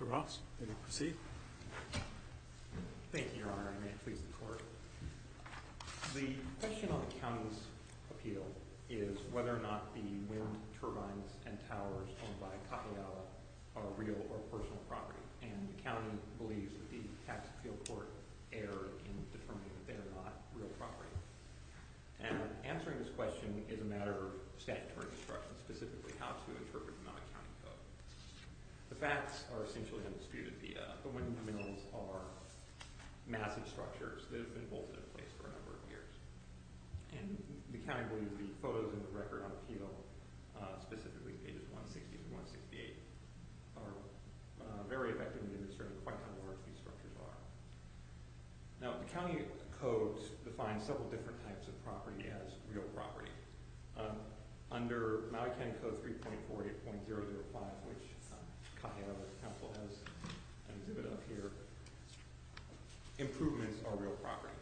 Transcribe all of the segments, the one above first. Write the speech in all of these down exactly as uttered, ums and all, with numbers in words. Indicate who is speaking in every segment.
Speaker 1: Ross, may we proceed?
Speaker 2: Thank you, Your Honor, and may it please the Court. The question on the county's appeal is whether or not the wind turbines and towers owned by Kahiala are real or personal property, and the county believes that the tax appeal court erred in determining that they are not real property. And answering this question is a matter of statutory construction, specifically how to interpret the Maui County Code. The facts are essentially undisputed. The, uh, the windmills are massive structures that have been bolted in place for a number of years. And the county believes the photos in the record on appeal, uh, specifically pages one sixty to one sixty-eight, are uh, very effectively demonstrating quite how large these structures are. Now, the county code defines several different types of property as real property. Um, under Maui County Code three point four eight point zero zero five, which uh, Kahiala Council has an exhibit of here, improvements are real property.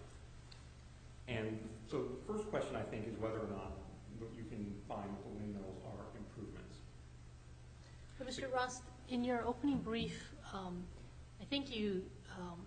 Speaker 2: And so the first question, I think, is whether or not you can find that the windmills are improvements.
Speaker 3: But Mister Ross, in your opening brief, um, I think you um,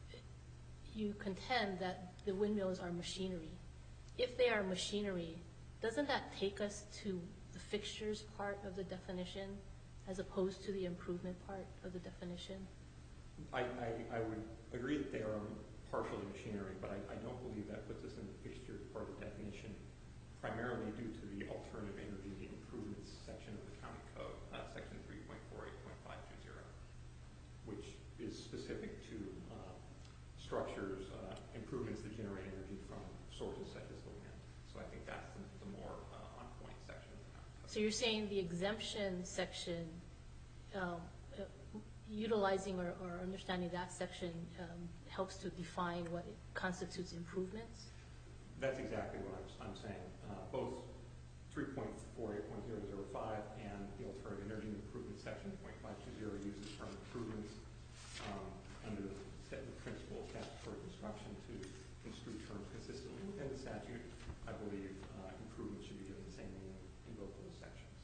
Speaker 3: you contend that the windmills are machinery. If they are machinery, doesn't that take us to the fixtures part of the definition as opposed to the improvement part of the definition?
Speaker 2: I, I, I would agree that they are partially machinery, but I, I don't believe that puts us in the fixture part of the definition, primarily due to the alternative energy improvements section of the county code, uh, section three point four eight point five two zero, which is specific to uh, structures, uh, improvements that generate energy from sources such as the wind. So I think that's the, the more uh, on-point section of the county code.
Speaker 3: So you're saying the exemption section, um, uh, utilizing or, or understanding that section um, helps to define what it constitutes improvements?
Speaker 2: That's exactly what I'm, I'm saying. Uh, both three point four eight point zero zero five and the alternative energy improvement section point five two zero uses term improvements um, under the, the principle of statutory construction to construe terms consistently within the statute. I believe uh, improvements should be given the same meaning in both of those sections.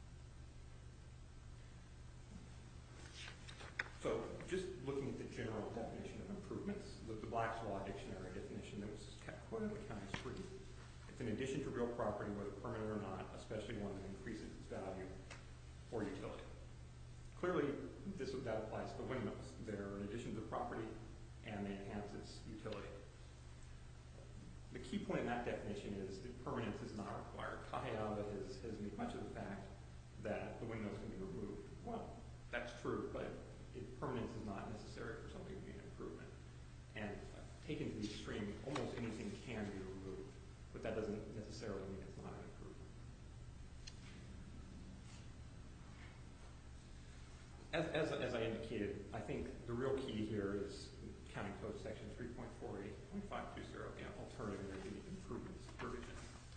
Speaker 2: So just looking at the general definition of improvements, the, the Black's Law Dictionary definition that was quoted in the county's brief, it's in addition to real property, whether permanent or not, especially one that increases its value or utility. Clearly, this that applies to windmills. They're in addition to property, and they enhance its utility. The key point in that definition is that permanence is not required. Kahiala has, has made much of the fact that the windmills can be removed. Well, that's true, but it, permanence is not necessary for something to be an improvement. And uh, taken to the extreme, almost anything can be removed, but that doesn't necessarily mean it's not an improvement. As, as, as I indicated, I think the real key here is County Code Section three point four eight point five two zero, the alternative energy improvements provision.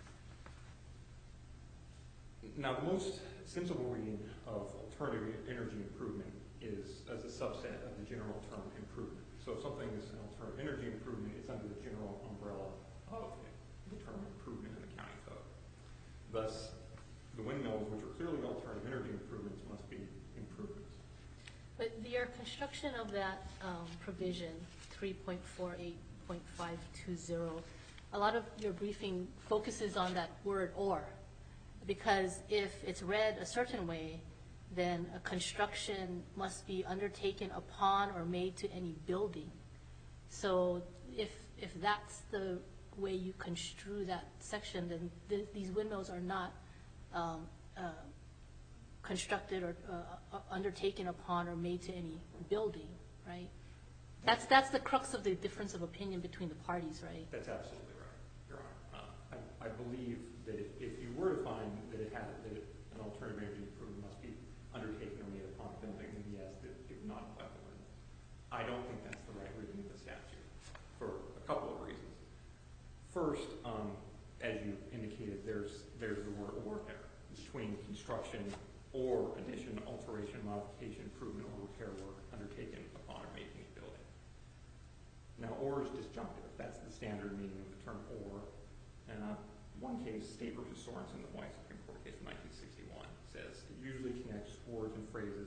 Speaker 2: Now, the most sensible reading of alternative energy improvement is as a subset of the general term improvement. So if something is an alternative energy improvement, it's under the general umbrella of the term improvement in the county code. Thus, the windmills, which are clearly alternative energy improvements, must be improvements.
Speaker 3: But your construction of that um, provision, three point four eight point five two zero, a lot of your briefing focuses on that word or, because if it's read a certain way, then a construction must be undertaken upon or made to any building. So if if that's the way you construe that section, then th these windmills are not um, uh, constructed or uh, undertaken upon or made to any building, right? That's that's the crux of the difference of opinion between the parties, right?
Speaker 2: That's absolutely right, Your Honor. Uh, I, I believe that if, if you were to find that it had that it, an alternative energy improvement must be undertaken or made upon a building, then yes, it, it would not apply to the windmill. I don't think that's the right reading of the statute for a couple of reasons. First, um, as you indicated, there's there's the word or there between construction or addition, alteration, modification, improvement, or repair work undertaken upon or making a building. Now, or is disjunctive. That's the standard meaning of the term or. And uh, one case, State versus Sorensen, the Hawaii Supreme Court case in nineteen sixty-one, says it usually connects words and phrases of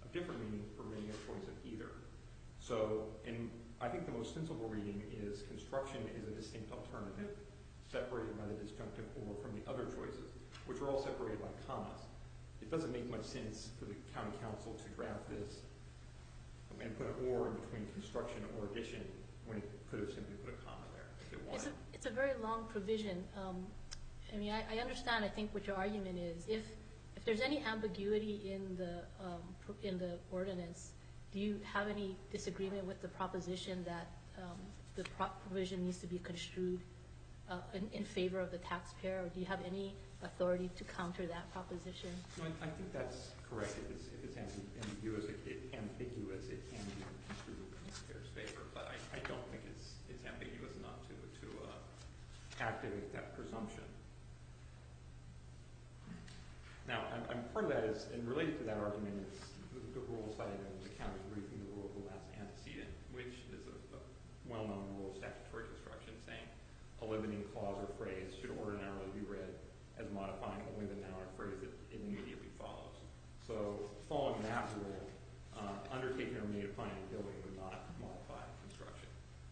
Speaker 2: different meaning permitting a choice of either. So, in, I think the most sensible reading is construction is a distinct alternative, separated by the disjunctive or from the other choices, which are all separated by commas. It doesn't make much sense for the county council to draft this and put an or in between construction or addition when it could have simply put a comma there if it
Speaker 3: It's
Speaker 2: wanted.
Speaker 3: a, it's a very long provision. Um, I mean, I, I understand, I think, what your argument is. If, if there's any ambiguity in the, um, pr- in the ordinance, do you have any disagreement with the proposition that um, the pro- provision needs to be construed uh, in, in favor of the taxpayer, or do you have any authority to counter that proposition?
Speaker 2: No, I, I think that's correct. If it's, if it's ambi- ambiguous, it, it, ambiguous, it can be construed in the taxpayer's favor, but I, I don't think it's, it's ambiguous enough to, to uh, activate that presumption. Now, I'm, I'm part of that is, and related to that argument is the, the rule cited in the county's briefing, the rule of the last antecedent, which is a, a well-known rule of statutory construction saying a limiting clause or phrase should ordinarily be read as modifying only the noun or phrase that it immediately follows. So, following that rule, uh, undertaking or made upon any building would not modify construction.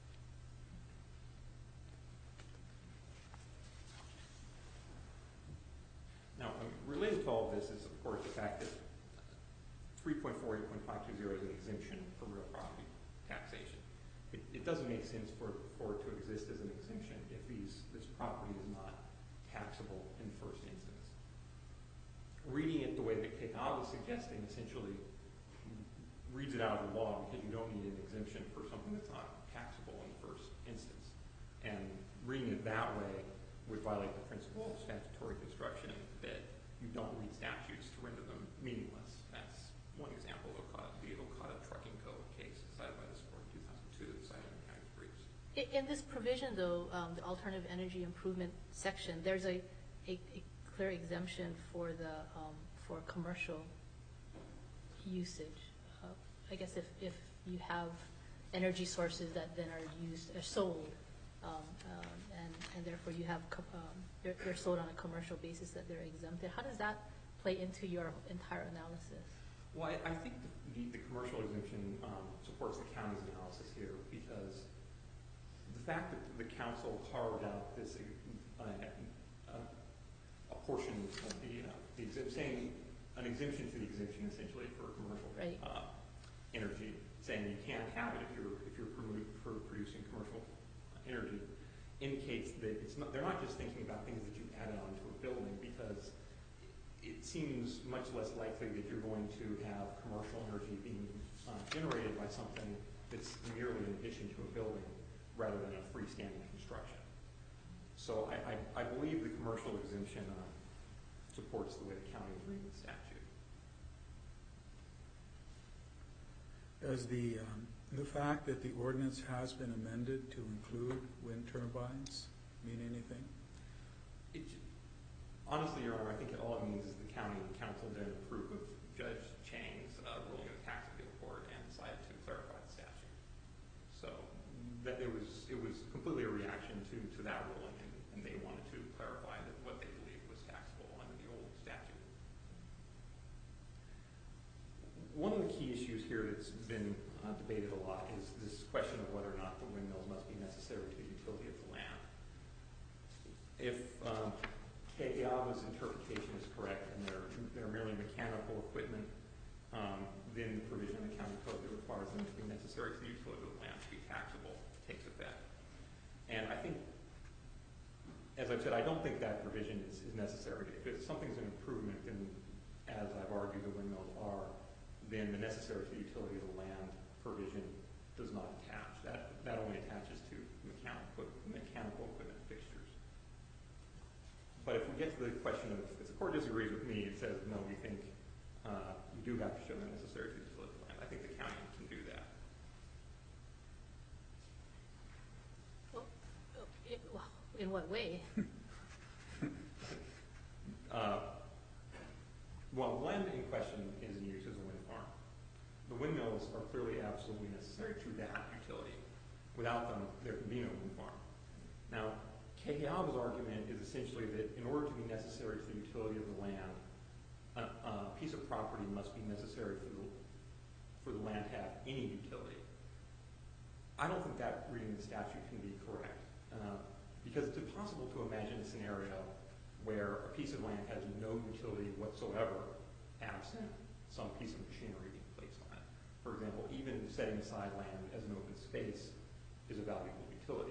Speaker 2: Now, um, related to all of this is, of course, the fact that three point four eight point five two zero is an exemption for real property taxation. It, it doesn't make sense for, for it to exist as an exemption if these, this property is not taxable in the first instance. Reading it the way that K P O B is suggesting essentially reads it out of the law because you don't need an exemption for something that's not taxable in the first instance. And reading it that way would violate the principle of statutory construction that you don't read statutes to render them meaningless. That's one example of Okada, the Okada Trucking Code case cited by this court in two thousand two, cited in the county's briefs.
Speaker 3: In this provision, though, um, the alternative energy improvement section, there's a, a, a clear exemption for the um, for commercial usage. Uh, I guess if, if you have energy sources that then are used, are sold, um, um, and, and therefore you have, co- um, they're, they're sold on a commercial basis that they're exempted. How does that play into your entire analysis?
Speaker 2: Well, I, I think the, the, the commercial exemption um, supports the county's analysis here because the fact that the council carved out this uh, uh, a portion of the, uh, the exemption, saying an exemption to the exemption essentially for commercial
Speaker 3: Right.
Speaker 2: uh, energy, saying you can't have it if you're if you're promoting, for producing commercial energy, indicates that it's not. They're not just thinking about things that you added onto a building because it seems much less likely that you're going to have commercial energy being uh, generated by something that's merely in addition to a building rather than a freestanding construction. So I, I, I believe the commercial exemption uh, supports the way the county is reading the statute.
Speaker 1: Does the, um, the fact that the ordinance has been amended to include wind turbines mean anything?
Speaker 2: It, honestly, Your Honor, I think all it means is the county council didn't approve of Judge Chang's uh, ruling in the tax appeal court and decided to clarify the statute. So that it was it was completely a reaction to, to that ruling, and, and they wanted to clarify that what they believed was taxable under the old statute. One of the key issues here that's been uh, debated a lot is this question of whether or not the windmills must be necessary to the utility of the land. If um, K P O B's interpretation is correct and they're, they're merely mechanical equipment, um, then the provision of the county code that requires them to be necessary to the utility of the land to be taxable takes effect. And I think, as I've said, I don't think that provision is, is necessary. If it's, something's an improvement, then as I've argued the windmills are, then the necessary to the utility of the land provision does not attach. That, that only attaches to mechanical, mechanical equipment fixtures. But if we get to the question of, if the court disagrees with me and says, no, we think uh, you do have to show the necessary to the utility of the land, I think the county can do that.
Speaker 3: Well, it, well, in what way?
Speaker 2: uh, well, the land in question is in use as a wind farm. The windmills are clearly absolutely necessary to that utility. Without them, there can be no wind farm. Now, K P O B's argument is essentially that in order to be necessary to the utility of the land, a, a piece of property must be necessary for the for the land to have any utility. I don't think that reading of the statute can be correct, uh, because it's impossible to imagine a scenario where a piece of land has no utility whatsoever absent some piece of machinery being placed on it. For example, even setting aside land as an open space is a valuable utility.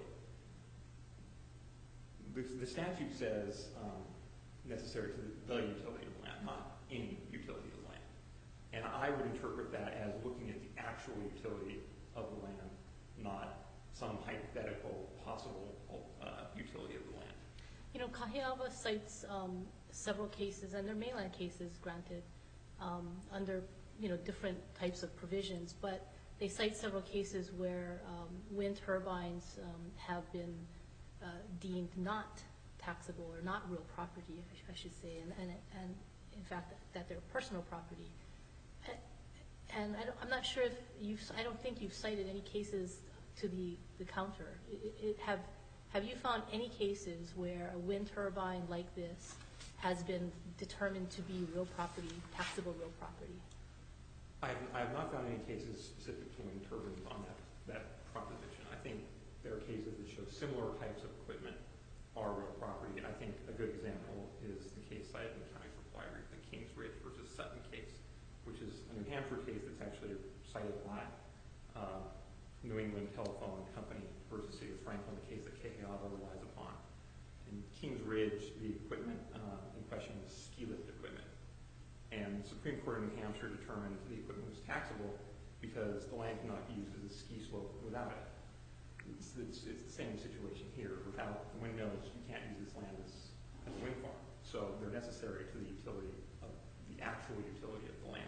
Speaker 2: The, the statute says um, necessary to the, the utility of the land, not any utility of the land. And I would interpret that as looking at the actual utility of the land, not some hypothetical possible uh, utility of the land.
Speaker 3: You know, Kahiawa cites um, several cases, and they're mainland cases, granted, um, under, you know, different types of provisions, but they cite several cases where um, wind turbines um, have been uh, deemed not taxable or not real property, I, sh I should say, and, and, and in fact that, that they're personal property. And I don't, I'm not sure if you've, I don't think you've cited any cases to the, the counter. It, it have, have you found any cases where a wind turbine like this has been determined to be real property, taxable real property?
Speaker 2: I have, I have not found any cases specific to wind turbines on that, that proposition. I think there are cases that show similar types of equipment are real property. I think a good example is the case cited in the county's reply brief, the Kings Ridge versus Sutton case, which is a New Hampshire case that's actually cited by uh, New England Telephone Company versus City of Franklin, the case that Kahiawa relies upon. In Kings Ridge, the equipment uh, in question was ski lift equipment. And the Supreme Court of New Hampshire determined the equipment was taxable because the land cannot be used as a ski slope without it. It's, it's, it's the same situation here. Without the windmills, you can't use this land as, as a wind farm. So they're necessary to the utility of the actual utility of the land.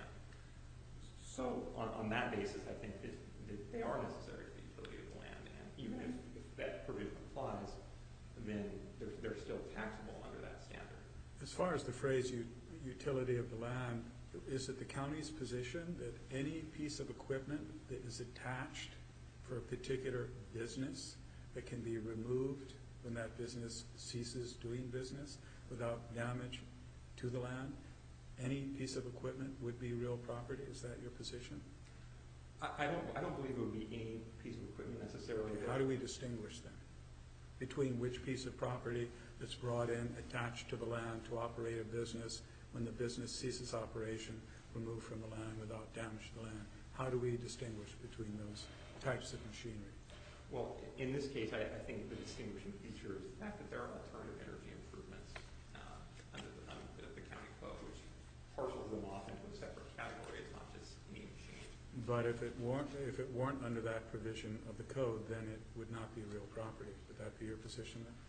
Speaker 2: So on, on that basis, I think it, it, they are necessary to the utility of the land. And even if, if that provision applies, then they're, they're still taxable under that standard.
Speaker 1: As far as the phrase u utility of the land, is it the county's position that any piece of equipment that is attached for a particular business that can be removed when that business ceases doing business without damage to the land, any piece of equipment would be real property? Is that your position?
Speaker 2: I, I don't. I don't believe it would be any piece of equipment necessarily.
Speaker 1: How do we distinguish then between which piece of property that's brought in, attached to the land to operate a business, when the business ceases operation, removed from the land without damage to the land? How do we distinguish between those types of machinery?
Speaker 2: Well, in this case, I, I think the distinguishing feature is the fact that there are alternative energy improvements uh, under, the, under the, the county code, which parcels them off into a separate category. It's not just any machine.
Speaker 1: But if it weren't, if it weren't under that provision of the code, then it would not be real property. Would that be your position then,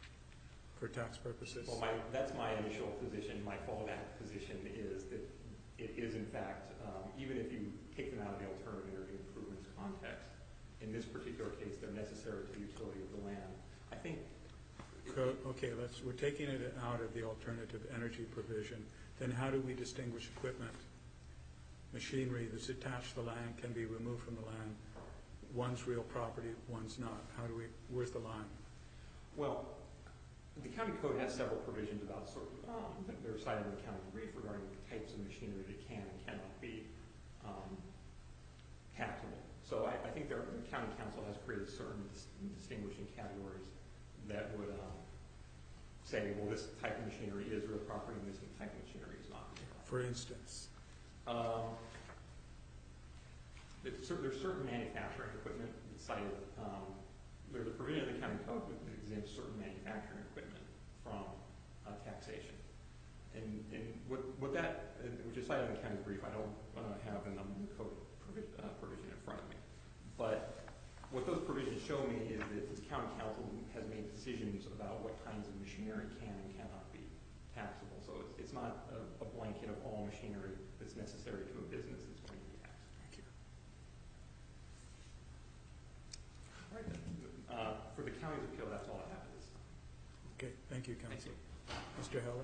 Speaker 1: for tax purposes?
Speaker 2: Well, my, that's my initial position. My fallback position is that it is, in fact, um, even if you take them out of the alternative energy improvements context, in this particular case, they're necessary to the utility of the land. I think.
Speaker 1: So, okay, let's. We're taking it out of the alternative energy provision. Then, how do we distinguish equipment, machinery that's attached to the land, can be removed from the land? One's real property, one's not. How do we? Where's the line?
Speaker 2: Well, the county code has several provisions about sort of, um, that they're cited in the county brief regarding the types of machinery that can and cannot be um, taxable. So I, I think there, the county council has created certain dis distinguishing categories that would um, say, well, this type of machinery is real property and this type of machinery is not real property.
Speaker 1: For instance?
Speaker 2: Um, there's certain manufacturing equipment cited. Um, there's a provision in the county code that exempts certain manufacturing equipment from uh, taxation. And, and what, what that, uh, which is cited in the county brief, I don't uh, have the number of code provision, uh, provision in front of me. But what those provisions show me is that the county council has made decisions about what kinds of machinery can and cannot be taxable. So it's, it's not a, a blanket of all machinery that's necessary to a business that's going to be taxed.
Speaker 1: Thank you.
Speaker 2: All right, then. Uh, for the county's appeal, that's all I have at this time.
Speaker 1: Okay, thank you, counsel.
Speaker 2: Thank you.
Speaker 1: Mister Heller?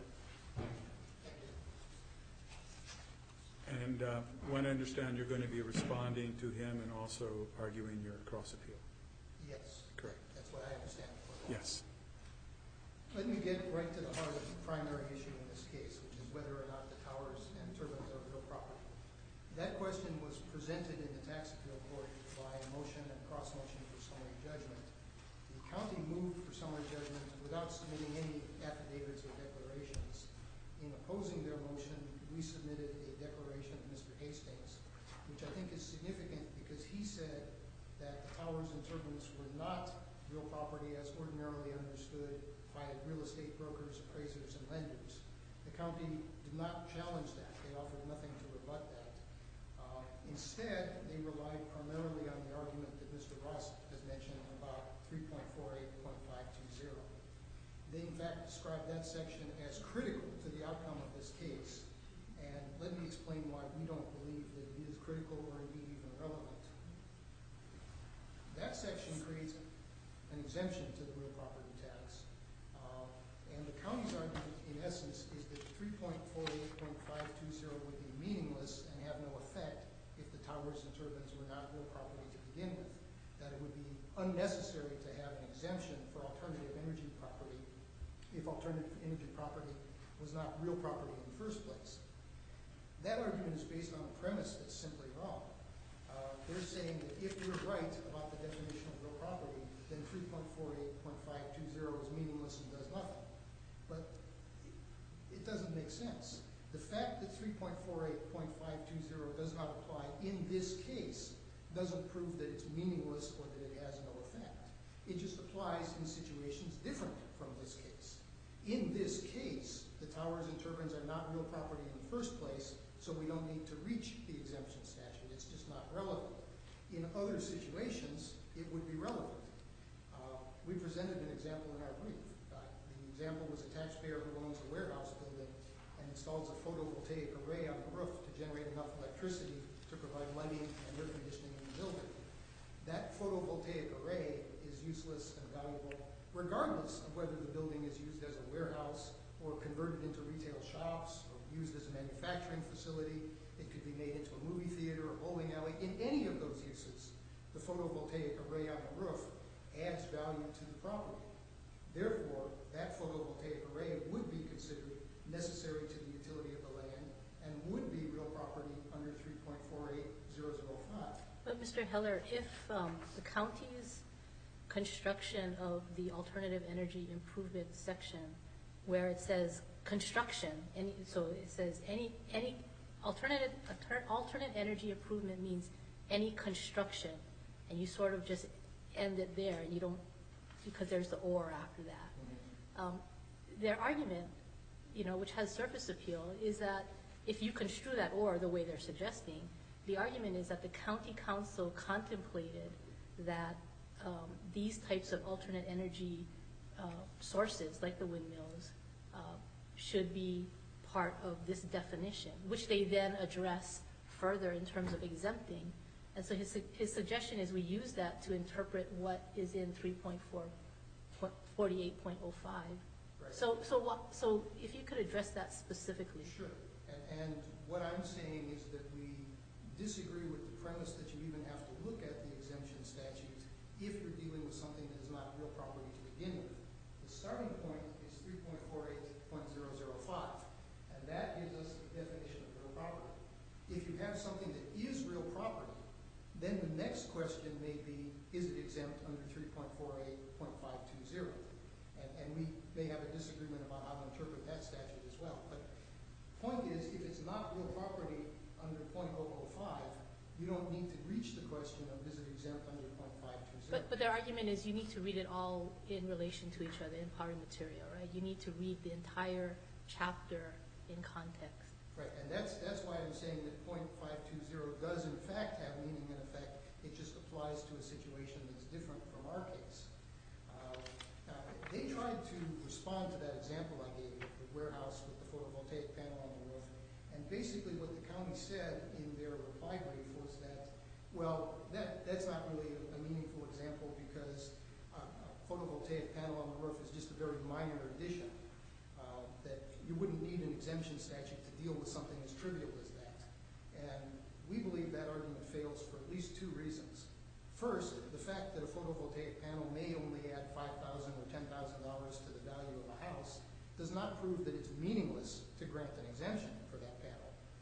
Speaker 1: And uh, when I understand you're going to be responding to him and also arguing your cross appeal.
Speaker 4: Yes.
Speaker 1: Correct.
Speaker 4: That's what I understand.
Speaker 1: Yes.
Speaker 4: Let me get right to the heart of the primary issue in this case, which is whether or not the towers and turbines are real property. That question was presented presented in the tax appeal court by a motion and cross motion for summary judgment. The county moved for summary judgment without submitting any affidavits or declarations. In opposing their motion, we submitted a declaration of Mister Hastings, which I think is significant because he said that the towers and turbines were not real property as ordinarily understood by real estate brokers, appraisers, and lenders. The county did not challenge that. They offered nothing to rebut that. Uh, instead, they relied primarily on the argument that Mister Ross has mentioned about three point four eight point five two zero. They, in fact, described that section as critical to the outcome of this case. And let me explain why we don't believe that it is critical or indeed even relevant. That section creates an exemption to the real property tax. Uh, and the county's argument, in essence, is that three point four eight point five two zero would be meaningless and have no effect if the towers and turbines were not real property to begin with. That it would be unnecessary to have an exemption for alternative energy property if alternative energy property was not real property in the first place. That argument is based on a premise that's simply wrong. Uh, they're saying that if you're right about the definition of real property, then three point four eight point five two zero is meaningless and does nothing. But it, it doesn't make sense. The fact that three point four eight point five two zero does not apply in this case doesn't prove that it's meaningless or that it has no effect. It just applies in situations different from this case. In this case, the towers and turbines are not real property in the first place, so we don't need to reach the exemption statute. It's just not relevant. In other situations, it would be relevant. Uh, we presented an example in our brief. Uh, the example was a taxpayer who owns a warehouse building and installs a photovoltaic array on the roof to generate enough electricity to provide lighting and air conditioning in the building. That photovoltaic array is useless and valuable regardless of whether the building is used as a warehouse or converted into retail shops or used as a manufacturing facility. It could be made into a movie theater or bowling alley. In any of those uses, the photovoltaic array on the roof adds value to the property. Therefore, that photovoltaic array would be considered necessary to the utility of the land and would be real property under three point four eight zero zero five.
Speaker 3: But Mister Heller, if um, the county's construction of the alternative energy improvement section, where it says construction, any, so it says any any alternative alternate energy improvement means any construction, and you sort of just end it there, and you don't, because there's the or after that. Um, their argument, you know, which has surface appeal, is that if you construe that or the way they're suggesting, the argument is that the county council contemplated that um, these types of alternate energy uh, sources, like the windmills, uh, should be part of this definition, which they then address further in terms of exempting. And so his, his suggestion is we use that to interpret what is in three point forty-eight point oh five.
Speaker 4: Right.
Speaker 3: So, so, what, so if you could address that specifically.
Speaker 4: Sure. And, and what I'm saying is that we disagree with the premise that you even have to look at the exemption statute if you're dealing with something that is not real property to begin with. The starting point is three point four eight point zero zero five, and that gives us the definition of real property. If you have something that is real property, then the next question may be, is it exempt under three point four eight point five two zero? And, and we may have a disagreement about how to interpret that statute as well. But the point is, if it's not real property under point oh oh five, you don't need to reach the question of is it exempt under point five two zero.
Speaker 3: But, but their argument is you need to read it all in relation to each other in pari materia, right? You need to read the entire chapter in context.
Speaker 4: Right, and that's that's why I'm saying that point five two zero does in fact have meaning and effect. It just applies to a situation that's different from our case. Uh, now, they tried to respond to that example I gave of the warehouse with the photovoltaic panel on the roof, and basically what the county said in their reply brief was that, well, that that's not really a, a meaningful example because uh, a photovoltaic panel on the roof is just a very minor addition. Uh, that you wouldn't need an exemption statute to deal with something as trivial as that. And we believe that argument fails for at least two reasons. First, the fact that a photovoltaic panel may only add five thousand dollars or ten thousand dollars to the value of a house does not prove that it's meaningless to grant an exemption for that panel. Uh,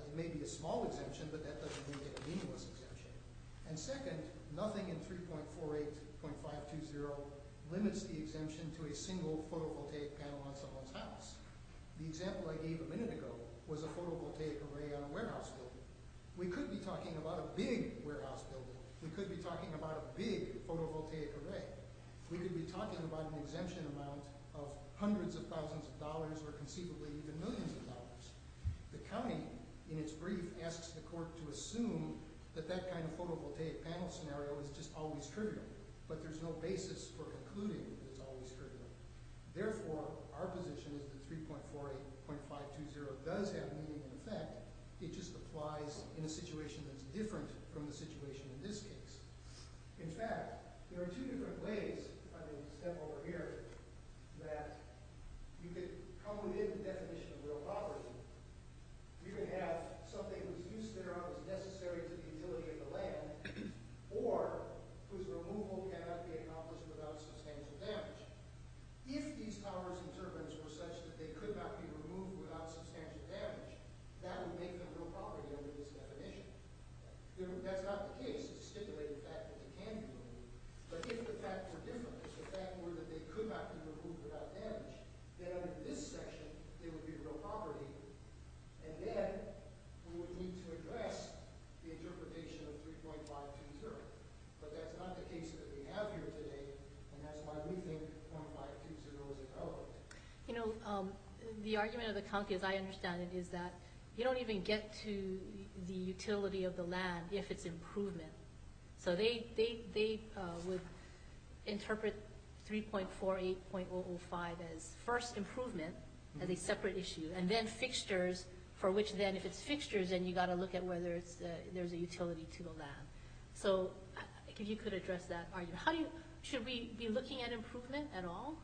Speaker 4: it may be a small exemption, but that doesn't make it a meaningless exemption. And second, nothing in three point four eight point five two zero limits the exemption to a single photovoltaic panel on someone's house. The example I gave a minute ago was a photovoltaic array on a warehouse building. We could be talking about a big warehouse building. We could be talking about a big photovoltaic array. We could be talking about an exemption amount of hundreds of thousands of dollars or conceivably even millions of dollars. The county, in its brief, asks the court to assume that that kind of photovoltaic panel scenario is just always trivial, but there's no basis for concluding that it's always trivial. Therefore, our position is that three point four eight point five two zero does have meaning and effect. It just applies in a situation that's different from the situation in this case. In fact, there are two different ways, if I may step over here, that you could come within the definition of real property. You can have something whose use thereof is necessary to the utility of the land, or whose removal cannot be accomplished without substantial damage. If these towers and turbines were such that they could not be removed without substantial damage, that would make them real property under this definition. That's not the case. It's a stipulated fact that they can be removed. But if the fact were different, if the fact were that they could not be removed without damage, then under this section, they would be real property. And then we would need to address the interpretation of three point five two zero. But that's not the case that we have here today, and that's why we think point five two zero is irrelevant.
Speaker 3: You know, um, the argument of the county, as I understand it, is that you don't even get to the utility of the land if it's improvement. So they they they uh, would interpret three point four eight point zero zero five as first improvement, mm-hmm. as a separate issue, and then fixtures, for which then if it's fixtures, then you got to look at whether it's uh, there's a utility to the land. So if you could address that argument, how do you should we be looking at improvement at all?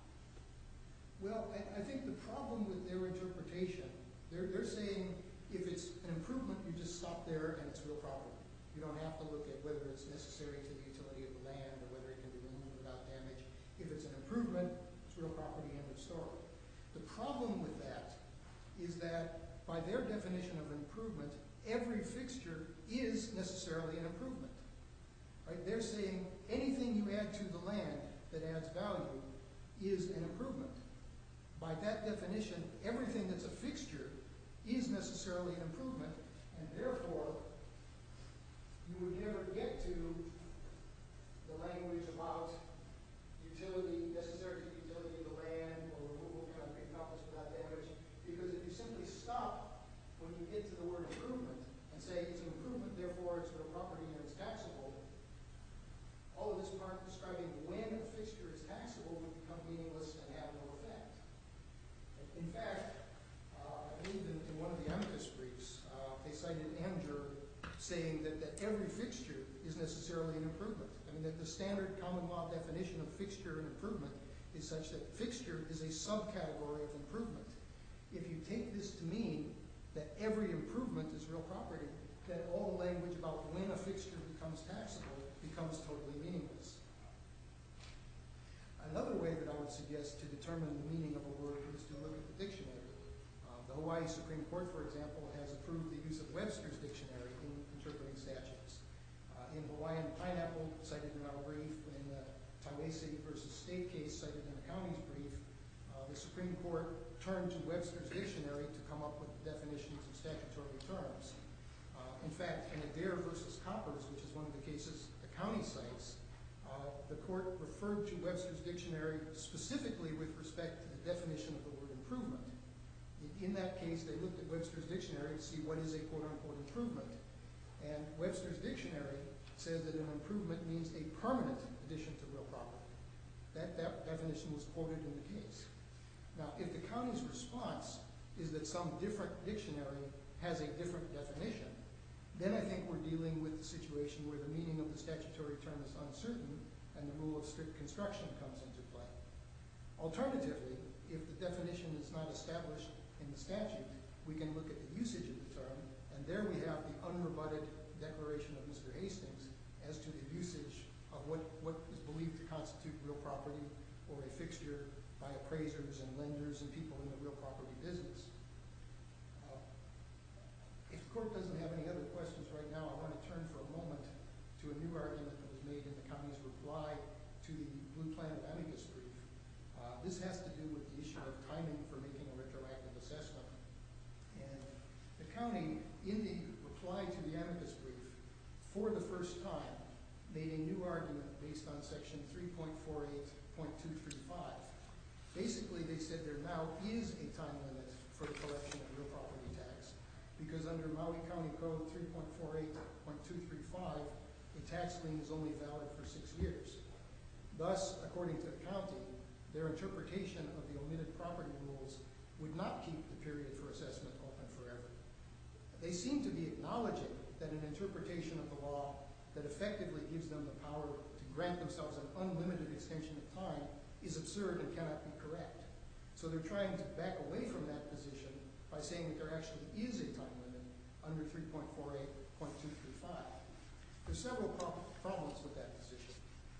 Speaker 4: Well, I, I think the problem with their interpretation, they're, they're saying if it's an improvement, you just stop there and it's real property. You don't have to look at whether it's necessary to the utility of the land or whether it can be removed without damage. If it's an improvement, it's real property, end of story. The problem with that is that by their definition of improvement, every fixture is necessarily an improvement. Right? They're saying anything you add to the land that adds value is an improvement. By that definition, everything that's a fixture is necessarily an improvement, and therefore, you would never get to the language about utility, necessary to the utility of the land, or removal cannot be accomplished without damage, because if you simply stop when you get to the word improvement and say it's an improvement, therefore it's real property and it's taxable, all of this part describing when a fixture is taxable would become meaningless and have no effect. In fact, uh, I believe in, in one of the amicus briefs, uh, they cited Amger saying that, that every fixture is necessarily an improvement. I mean, that the standard common law definition of fixture and improvement is such that fixture is a subcategory of improvement. If you take this to mean that every improvement is real property, then all the language about when a fixture becomes taxable becomes totally meaningless. Another way that I would suggest to determine the meaning of a word is to look at the dictionary. Uh, the Hawaii Supreme Court, for example, has approved the use of Webster's dictionary in interpreting statutes. Uh, in Hawaiian pineapple, cited in our brief, in the Tawese versus State case cited in the county's brief, uh, the Supreme Court turned to Webster's dictionary to come up with the definitions of statutory terms. Uh, in fact, in Adair versus Coppers, which is one of the cases the county cites, Uh, the court referred to Webster's dictionary specifically with respect to the definition of the word improvement. In, in that case, they looked at Webster's dictionary to see what is a quote-unquote improvement. And Webster's dictionary says that an improvement means a permanent addition to real property. That, that definition was quoted in the case. Now, if the county's response is that some different dictionary has a different definition, then I think we're dealing with the situation where the meaning of the statutory term is uncertain and the rule of strict construction comes into play. Alternatively, if the definition is not established in the statute, we can look at the usage of the term, and there we have the unrebutted declaration of Mister Hastings as to the usage of what, what is believed to constitute real property or a fixture by appraisers and lenders and people in the real property business. Uh, if the court doesn't have any other questions right now, I want to turn for a moment to a new argument that was made in the county's reply to the Blue Planet amicus brief. Uh, this has to do with the issue of timing for making a retroactive assessment. And the county, in the reply to the amicus brief, for the first time, made a new argument based on section three point four eight point two three five. Basically, they said there now is a time limit for the collection of real property tax, because under Maui County Code three point four eight point two three five, a tax lien is only valid for six years. Thus, according to the county, their interpretation of the omitted property rules would not keep the period for assessment open forever. They seem to be acknowledging that an interpretation of the law that effectively gives them the power to grant themselves an unlimited extension of time is absurd and cannot be correct. So they're trying to back away from that position by saying that there actually is a time limit under three point four eight point two three five. There's several prob- problems with that position.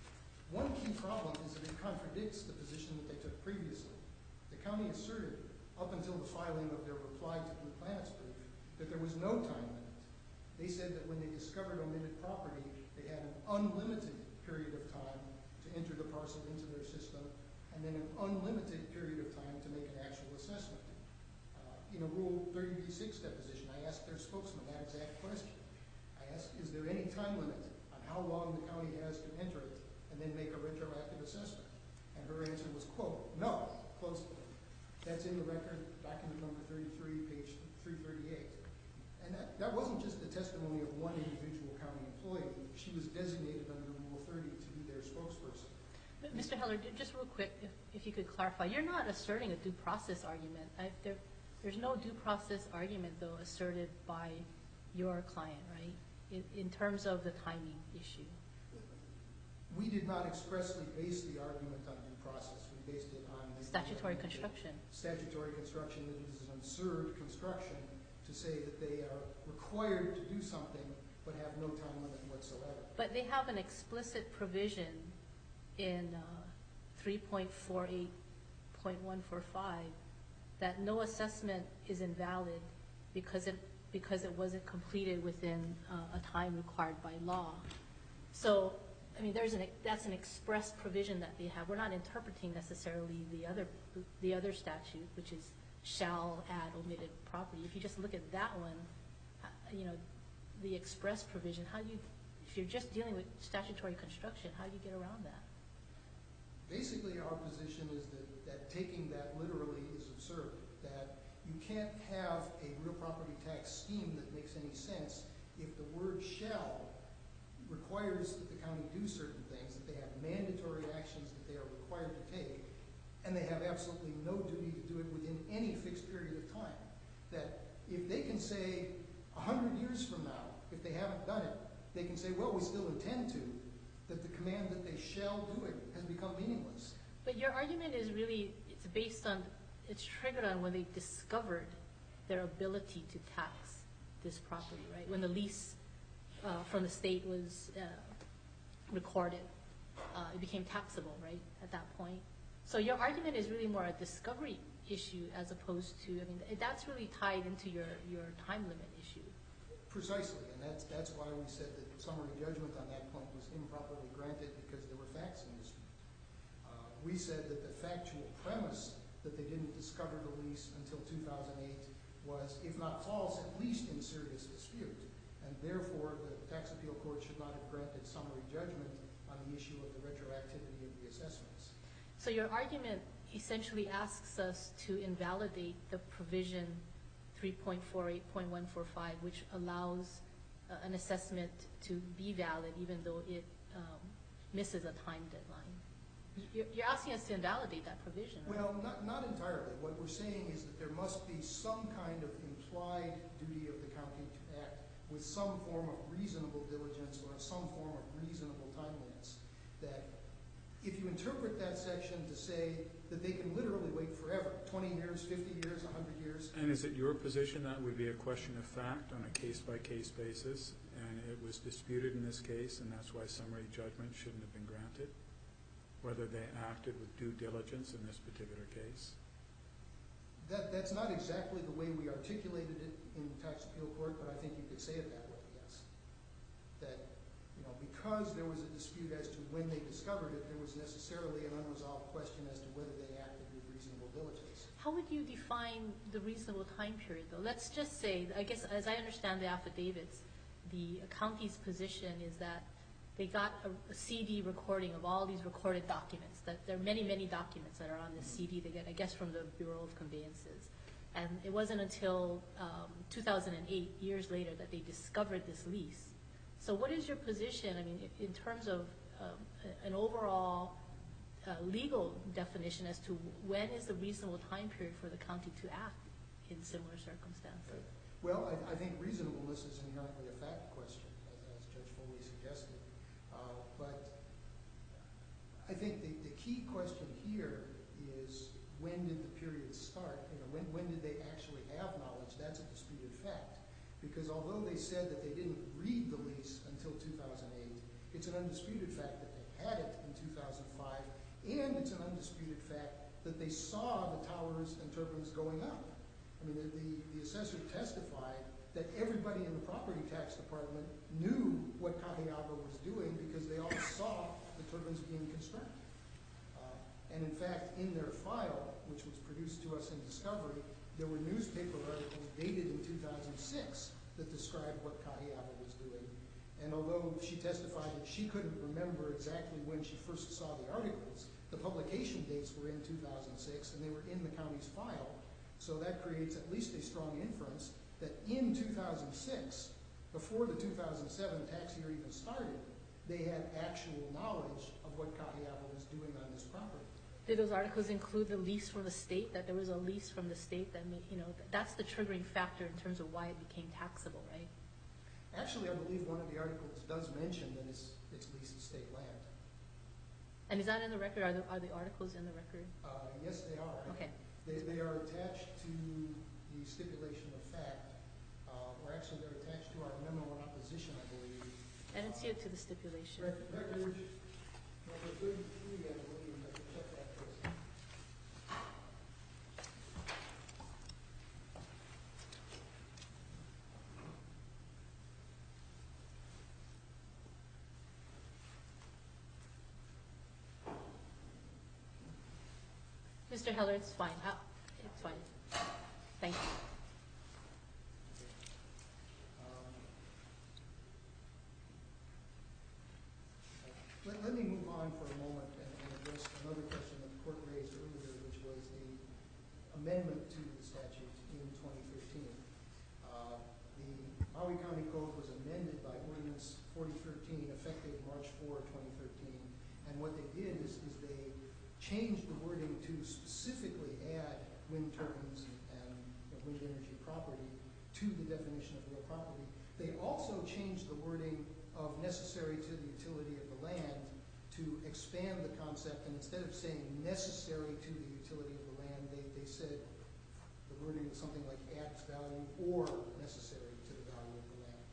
Speaker 4: One key problem is that it contradicts the position that they took previously. The county asserted, up until the filing of their reply to Blue Planet's brief, that there was no time limit. They said that when they discovered omitted property, they had an unlimited period of time to enter the parcel into their system, and then an unlimited period of time to make an actual assessment. Uh, in a Rule thirty B six deposition, I asked their spokesman that exact question. I asked, is there any time limit on how long the county has to enter it and then make a retroactive assessment? And her answer was, quote, no, close quote. That's in the record, document number thirty-three, page three thirty-eight. And that, that wasn't just the testimony of one individual county employee. She was designated under Rule thirty to be their spokesperson.
Speaker 3: Mister Heller, just real quick, if, if you could clarify, you're not asserting a due process argument. I, there, there's no due process argument, though, asserted by your client, right, in, in terms of the timing issue?
Speaker 4: We did not expressly base the argument on due process. We based it on the
Speaker 3: Statutory construction.
Speaker 4: Statutory construction, that it is an absurd construction to say that they are required to do something but have no time limit whatsoever.
Speaker 3: But they have an explicit provision in uh, three point four eight point one four five that no assessment is invalid because it because it wasn't completed within uh, a time required by law. So, I mean, there's an that's an express provision that they have. We're not interpreting necessarily the other the other statute, which is shall add omitted property. If you just look at that one, uh, you know, the express provision, how do you, if you're just dealing with statutory construction, how do you get around that?
Speaker 4: Basically, our position is that, that taking that literally is absurd, that you can't have a real property tax scheme that makes any sense if the word shall requires that the county do certain things, that they have mandatory actions that they are required to take, and they have absolutely no duty to do it within any fixed period of time. That if they can say a hundred years from now, if they haven't done it, they can say, well, we still intend to, that the command that they shall do it has become meaningless.
Speaker 3: But your argument is really, it's based on, it's triggered on when they discovered their ability to tax this property, right? When the lease uh, from the state was uh, recorded, uh, it became taxable, right, at that point. So your argument is really more a discovery issue as opposed to, I mean, that's really tied into your, your time limit issue.
Speaker 4: Precisely, and that's, that's why we said that summary judgment on that point was improperly granted because there were facts in dispute. Uh, we said that the factual premise that they didn't discover the lease until two thousand eight was, if not false, at least in serious dispute. And therefore, the tax appeal court should not have granted summary judgment on the issue of the retroactivity of the assessments.
Speaker 3: So your argument essentially asks us to invalidate the provision three point four eight point one four five, which allows uh, an assessment to be valid even though it um, misses a time deadline. You're, you're asking us to invalidate that provision, right?
Speaker 4: Well, not, not entirely. What we're saying is that there must be some kind of implied duty of the county to act with some form of reasonable diligence or some form of reasonable timeliness. That if you interpret that section to say that they can literally wait forever, twenty years, fifty years, one hundred years.
Speaker 1: And is it your position that would be a question of fact on a case-by-case basis, and it was disputed in this case, and that's why summary judgment shouldn't have been granted, whether they acted with due diligence in this particular case?
Speaker 4: That, that's not exactly the way we articulated it in the tax appeal court, but I think you could say it that way, yes. That, you know, because there was a dispute as to when they discovered it, there was necessarily an unresolved question as to whether they acted with reasonable diligence.
Speaker 3: How would you define the reasonable time period, though? Let's just say, I guess, as I understand the affidavits, the county's position is that they got a, a C D recording of all these recorded documents, that there are many, many documents that are on this C D they get, I guess, from the Bureau of Conveyances. And it wasn't until um, two thousand eight, years later, that they discovered this lease. So what is your position, I mean, in terms of um, an overall uh, legal definition as to when is the reasonable time period for the county to act in similar circumstances?
Speaker 4: Well, I, I think reasonableness is inherently a fact question, as, as Judge Foley suggested. Uh, but I think the, the key question here is, when did the period start? You know, when, when did they actually have knowledge? That's a disputed fact. Because although they said that they didn't read the lease until two thousand eight, it's an undisputed fact that they had it in two thousand five, and it's an undisputed fact that they saw the towers and turbines going up. I mean, the, the, the assessor testified that everybody in the property tax department knew what Cahiago was doing because they all saw the turbines being constructed. Uh, and in fact, in their file, which was produced to us in discovery, there were newspaper articles dated in two thousand six that described what Cahiago was doing. And although she testified that she couldn't remember exactly when she first saw the articles, the publication dates were in two thousand six and they were in the county's file. So that creates at least a strong inference that in two thousand six, before the two thousand seven tax year even started, they had actual knowledge of what Cahiago was doing on this property.
Speaker 3: Did those articles include the lease from the state, that there was a lease from the state that, made, you know, that's the triggering factor in terms of why it became taxable, right?
Speaker 4: Actually, I believe one of the articles does mention that it's, it's leased state land.
Speaker 3: And is that in the record? Are the, are the articles in the record?
Speaker 4: Uh, yes, they are.
Speaker 3: Okay.
Speaker 4: They, they are attached to the stipulation of fact, uh, or actually they're attached to our memo in opposition, I believe.
Speaker 3: I didn't see it to the stipulation.
Speaker 4: Record, record number thirty-three, I believe. I can check that first.
Speaker 3: Mister Heller, it's fine. Uh, it's fine. Thank you.
Speaker 4: Um, let, let me move on for a moment and, and address another question that the court raised earlier, which was the amendment to the statute in twenty thirteen. Uh, the Maui County Code was amended by Ordinance forty thirteen, effective March fourth, twenty thirteen. And what they did is, is they changed the wording to specifically add wind turbines and you know, wind energy property to the definition of real property. They also changed the wording of necessary to the utility of the land to expand the concept, and instead of saying necessary to the utility of the land, they, they said the wording was something like adds value or necessary to the value of the land.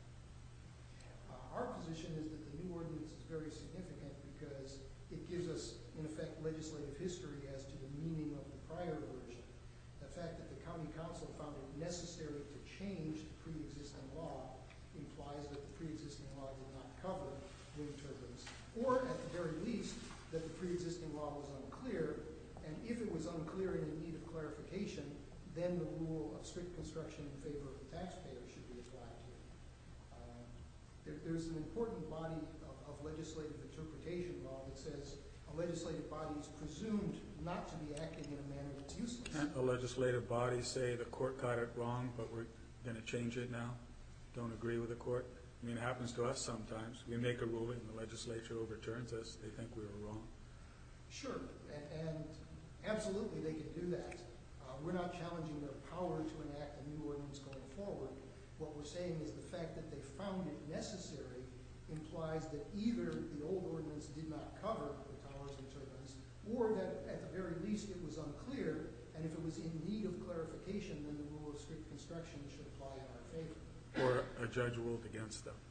Speaker 4: Uh, our position is that the new ordinance is very significant because it gives us, in effect, legislative history as to the meaning of the prior version. The fact that the county council found it necessary to change the pre-existing law implies that the pre-existing law did not cover wind turbines, or at the very least, that the pre-existing law was unclear, and if it was unclear and in need of clarification, then the rule of strict construction in favor of the taxpayer should be applied here. Uh, there, there's an important body of, of legislative interpretation law that says a legislative body is presumed not to be acting in a manner that's useless.
Speaker 1: Can't a legislative body say the court got it wrong, but we're going to change it now? Don't agree with the court? I mean, it happens to us sometimes. We make a ruling, the legislature overturns us. They think we were wrong.
Speaker 4: Sure, and, and absolutely they can do that. Uh, we're not challenging their power to enact a new ordinance going forward. What we're saying is the fact that they found it necessary implies that either the old ordinance did not cover the towers and turbines, or that at the very least it was unclear, and if it was in need of clarification, then the rule of strict construction should apply in our favor.
Speaker 1: Or a judge ruled against them.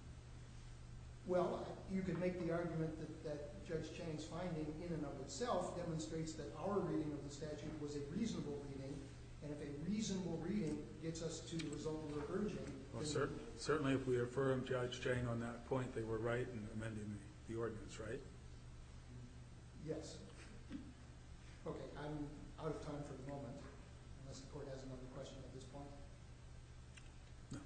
Speaker 4: Well, you could make the argument that, that Judge Chang's finding in and of itself demonstrates that our reading of the statute was a reasonable reading, and gets us to the result we're urging.
Speaker 1: Well,
Speaker 4: then-
Speaker 1: cer- certainly if we affirm Judge Chang on that point, they were right in amending the, the ordinance, right?
Speaker 4: Yes. Okay, I'm out of time for the moment, unless the court has another question at this point.
Speaker 1: No.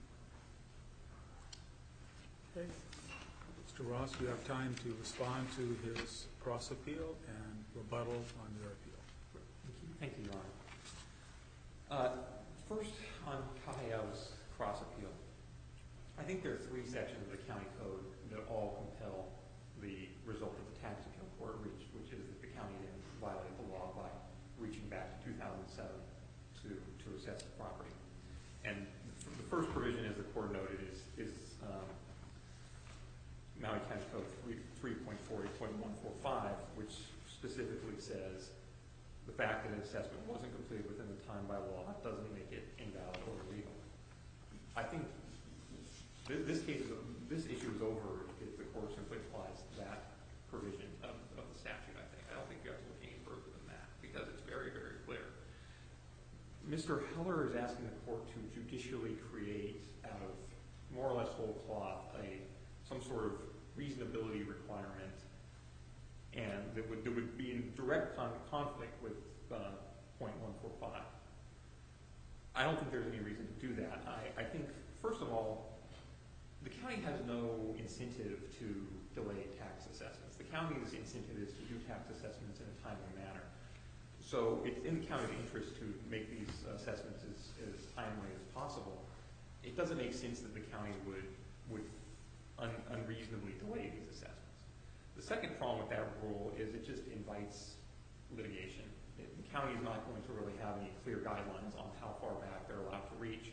Speaker 1: Okay. Mister Ross, you have time to respond to his cross appeal and rebuttal on your appeal.
Speaker 2: Thank you, Your Honor. Uh, first, on Cahilla's cross appeal, I think there are three sections of the county code that all compel the result that the tax appeal court reached, which is that the county didn't violate the law by reaching back to two thousand seven to, to assess the property. And the first provision, as the court noted, is, is um, Maui County Code three point four eight point one four five, which specifically says the fact that an assessment wasn't completed within the time by law doesn't make it invalid or illegal. I think th this case, is, this issue is over if the court simply applies that provision of, of the statute, I think. I don't think you have to look any further than that because it's very, very clear. Mister Heller is asking the court to judicially create out of more or less whole cloth a some sort of reasonability requirement, and that would, that would be in direct con conflict with uh, point one four five. I don't think there's any reason to do that. I, I think, first of all, the county has no incentive to delay tax assessments. The county's incentive is to do tax assessments in a timely manner. So it's in the county's interest to make these assessments as, as timely as possible. It doesn't make sense that the county would, would un unreasonably delay these assessments. The second problem with that rule is it just invites litigation. It, the county is not going to really have any clear guidelines on how far back they're allowed to reach,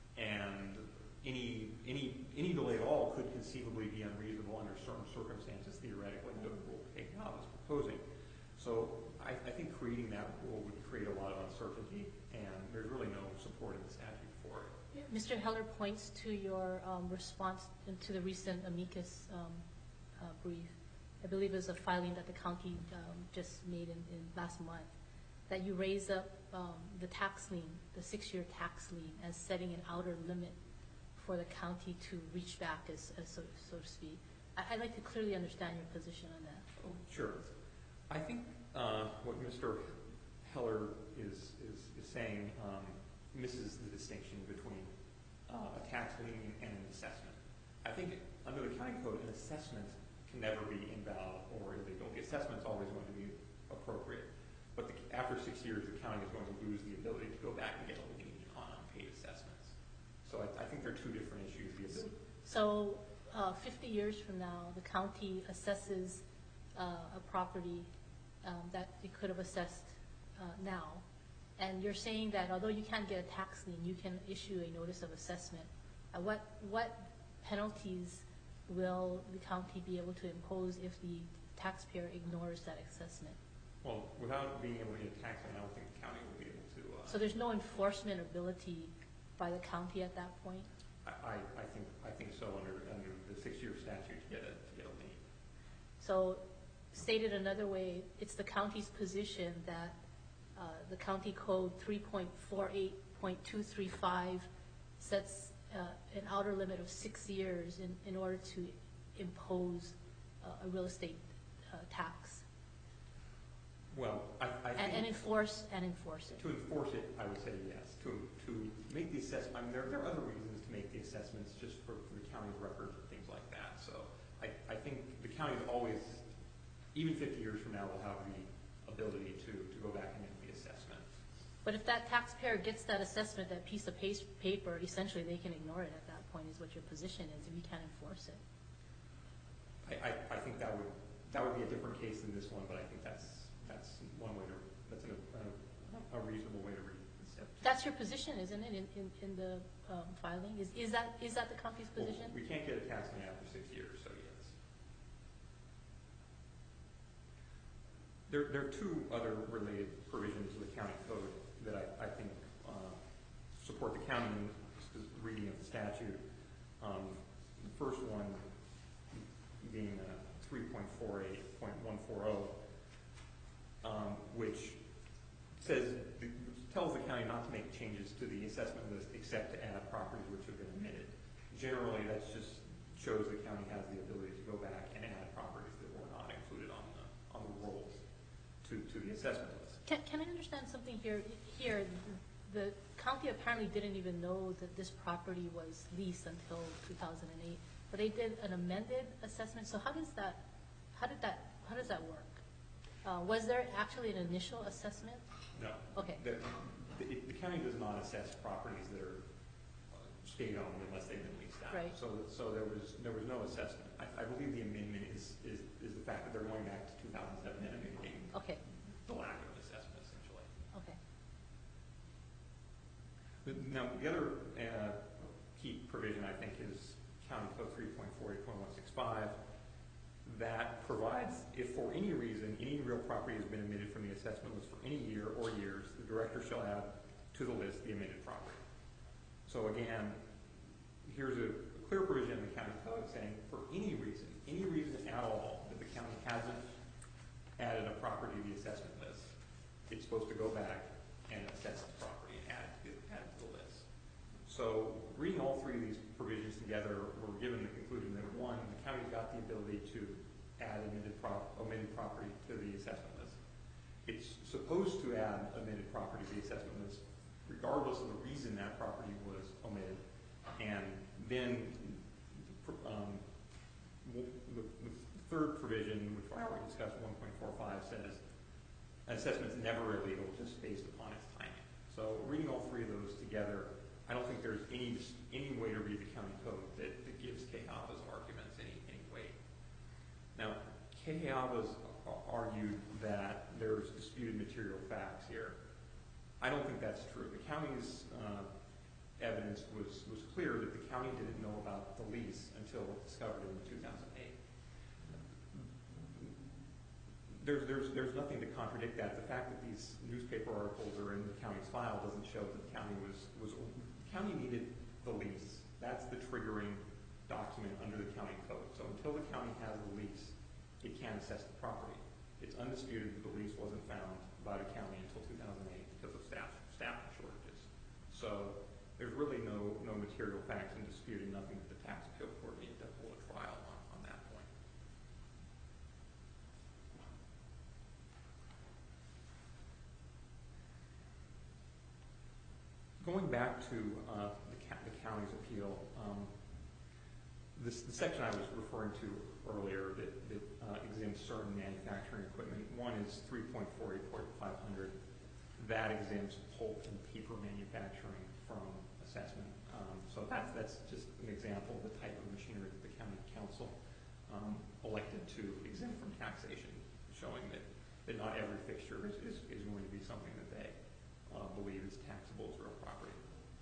Speaker 2: and any any any delay at all could conceivably be unreasonable under certain circumstances, theoretically, the rule taken out is proposing. So I, I think creating that rule would create a lot of uncertainty, and there's really no support in the statute for it.
Speaker 3: Mister Heller points to your um, response to the recent amicus um, uh, brief. I believe it was a filing that the county um, just made in, in last month, that you raise up um, the tax lien, the six-year tax lien, as setting an outer limit for the county to reach back, as, as so, so to speak. I, I'd like to clearly understand your position on that.
Speaker 2: Oh, sure. I think uh, what Mister Heller is, is, is saying um, misses the distinction between uh, a tax lien and an assessment. I think under the county code, an assessment can never be invalid or illegal. The assessment's always going to be appropriate. But the, after six years, the county is going to lose the ability to go back and get a lien on unpaid assessments. So I, I think they're two different issues. The ability.
Speaker 3: So uh, fifty years from now, the county assesses uh, a property um, that it could have assessed uh, now, and you're saying that although you can't get a tax lien, you can issue a notice of assessment. Uh, what what penalties will the county be able to impose if the taxpayer ignores that assessment?
Speaker 2: Well, without being able to get a tax lien, I don't think the county will be able to. Uh,
Speaker 3: so there's no enforcement ability by the county at that point?
Speaker 2: I, I, I think I think so under under the six-year statute to get a to get a lien.
Speaker 3: So, stated another way, it's the county's position that uh, the county code three point four eight point two three five sets uh, an outer limit of six years in, in order to impose uh, a real estate uh, tax.
Speaker 2: Well, I, I
Speaker 3: and,
Speaker 2: think
Speaker 3: and enforce and enforce it.
Speaker 2: To enforce it, I would say yes. To to make the assessment, I mean, there, there are other reasons to make the assessments just for, for the county's records and things like that. So I, I think the county is always, even fifty years from now, will have the ability to, to go back and make the assessment.
Speaker 3: But if that taxpayer gets that assessment, that piece of paper, essentially they can ignore it at that point, is what your position is, if you can't enforce it.
Speaker 2: I, I, I think that would that would be a different case than this one, but I think that's that's one way to that's a, a, a reasonable way to read the statute.
Speaker 3: That's your position, isn't it, in, in, in the um, filing? Is, is that is that the county's position?
Speaker 2: Well, we can't get a tax lien after six years, so yes. There, there are two other related provisions of the county code that I, I think uh, support the county's reading of the statute. Um, the first one being uh, three point four eight point one four zero, um, which says, tells the county not not to make changes to the assessment list except to add properties which have been omitted. Generally, that just shows the county has the ability to go back and add properties that were not included on the on the rolls to, to the assessment list.
Speaker 3: Can, can I understand something here? Here, the county apparently didn't even know that this property was leased until two thousand eight, but they did an amended assessment. So how does that, how did that, how does that work? Uh, was there actually an initial assessment?
Speaker 2: No.
Speaker 3: Okay.
Speaker 2: The, the, the county does not assess properties that are state-owned unless they've been leased out.
Speaker 3: Right.
Speaker 2: So, so there was there was no assessment. I, I believe the amendment is, is is the fact that they're going back to two thousand seven and amending
Speaker 3: Okay.
Speaker 2: the lack of assessment, essentially.
Speaker 3: Okay.
Speaker 2: But now, the other uh, key provision, I think, is County Code three point four eight point one six five. That provides, if for any reason any real property has been omitted from the assessment list for any year or years, the director shall add to the list the omitted property. So again, here's a clear provision in the county code saying for any reason, any reason at all that the county hasn't added a property to the assessment list, it's supposed to go back and assess the property and add it to, add it to the list. So reading all three of these provisions together, we're given the conclusion that one, the county's got the ability to add omitted, pro omitted property to the assessment list. It's supposed to add omitted property to the assessment list regardless of the reason that property was omitted. And then um, the, the third provision, which I already discussed, one point four five, says an assessment is never illegal just based upon its timing. So reading all three of those together, I don't think there's any any way to read the county code that, that gives Quejaba's arguments any, any weight. Now, Quejaba's argued that there's disputed material facts here. I don't think that's true. The county's uh, evidence was, was clear that the county didn't know about the lease until it was discovered in two thousand eight. There's, there's, there's nothing to contradict that. The fact that these newspaper articles are in the county's file doesn't show that the county was, was the county needed the lease. That's the triggering document under the county code. So until the county has the lease, it can't assess the property. It's undisputed that the lease wasn't found by the county until two thousand eight because of staff staffing shortages. So there's really no no material facts in dispute and nothing that the tax appeal court needed to hold a trial on on that point. Going back to uh, the, the county's appeal, um, this the section I was referring to earlier that, that uh, exempts certain manufacturing equipment. One is three point four eight point five hundred. That exempts pulp and paper manufacturing from assessment. Um, so that's that's just an example of the type of machinery that the county council um, elected to exempt from taxation, showing that, that not every fixture is, is, is going to be something that they uh, believe is taxable as real property.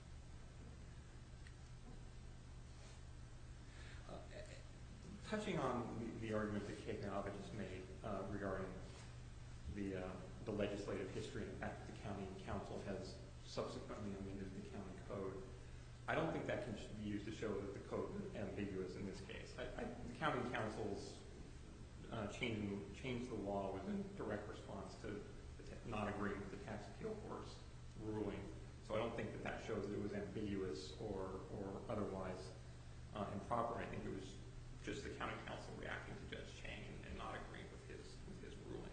Speaker 2: Touching on the, the argument that Quejaba just made uh, regarding the uh, the legislative history and the fact that the county council has subsequently amended the county code, I don't think that can be used to show that the code is ambiguous in this case. I, I, the county council's uh, changing changed the law was in direct response to the not agreeing with the tax appeal court's ruling. So I don't think that that shows that it was ambiguous or or otherwise uh, improper. I think it was just the county council reacting to Judge Chang and, and not agreeing with his with his ruling.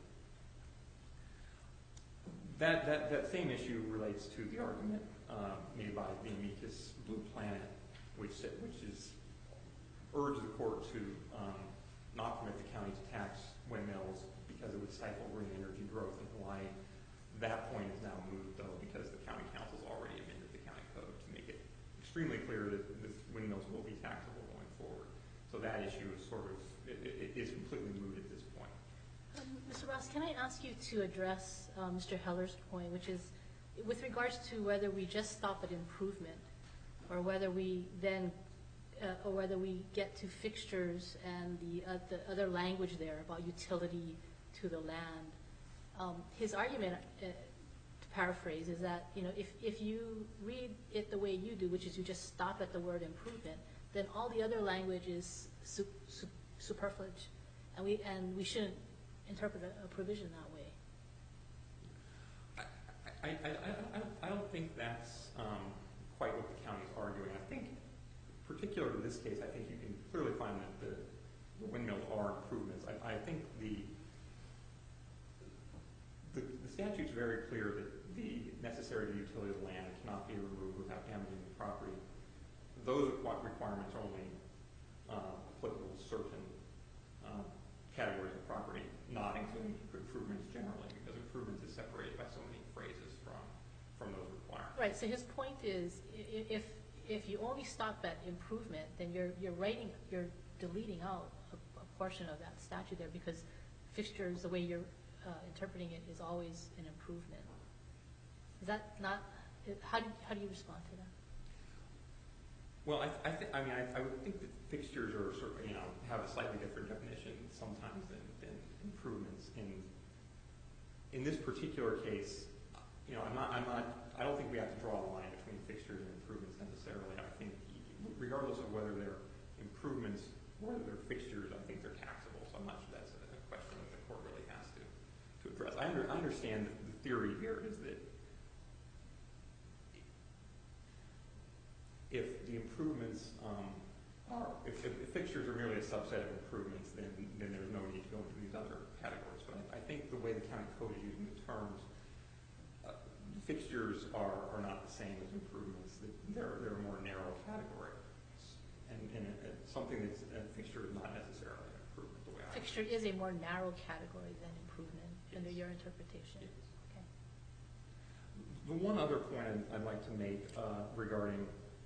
Speaker 2: That that that same issue relates to the argument uh, made by the amicus Blue Planet, which said, which is urged the court to um, not permit the county to tax windmills because it would stifle green energy growth in Hawaii. That point is now moved, though, because the county council has already amended the county code to make it extremely clear that the windmills will be taxable going forward. So that issue is sort of, it, it is completely moot at this point.
Speaker 3: Um, Mister Ross, can I ask you to address uh, Mister Heller's point, which is with regards to whether we just stop at improvement or whether we then, uh, or whether we get to fixtures and the, uh, the other language there about utility to the land. Um, his argument, uh, to paraphrase, is that, you know, if, if you read it the way you do, which is you just stop at the word improvement, then all the other language is su su superfluous, and we and we shouldn't interpret a, a provision that way.
Speaker 2: I, I, I, I, I don't think that particular to this case, I think you can clearly find that the, the windmills are improvements. I, I think the, the the statute's very clear that the necessary utility of the land cannot be removed without damaging the property. Those requirements are only uh, applicable to certain uh, categories of property, not including improvements generally, because improvements is separated by so many phrases from from those requirements.
Speaker 3: Right, so his point is, i- if, if you only stop at improvement, then you're, you're writing, you're deleting out a, a portion of that statute there, because fixtures, the way you're uh, interpreting it, is always an improvement. Is that not, how do, how do you respond to that?
Speaker 2: Well, I, I, th- I mean, I, I would think that fixtures are sort of, you know, have a slightly different definition sometimes than, than improvements. In in this particular case, you know, I'm not, I'm not, I don't think we have to draw a line between fixtures and improvements necessarily. I think, regardless of whether they're improvements or whether they're fixtures, I think they're taxable. So I'm not sure that's a, a question that the court really has to to address. I, under, I understand that the theory here is that if the improvements um, are, if, if, if fixtures are merely a subset of improvements, then then there's no need to go into these other categories. But I, I think the way the county code is using the terms, uh, fixtures are, are not the same as improvements. They're they're a more narrow category, and, and a, a, something that's a fixture is not necessarily an improvement. The way I
Speaker 3: Fixture is a more narrow category than improvement,
Speaker 2: yes.
Speaker 3: under your interpretation.
Speaker 2: Yes.
Speaker 3: Okay.
Speaker 2: The one other point I'd, I'd like to make uh, regarding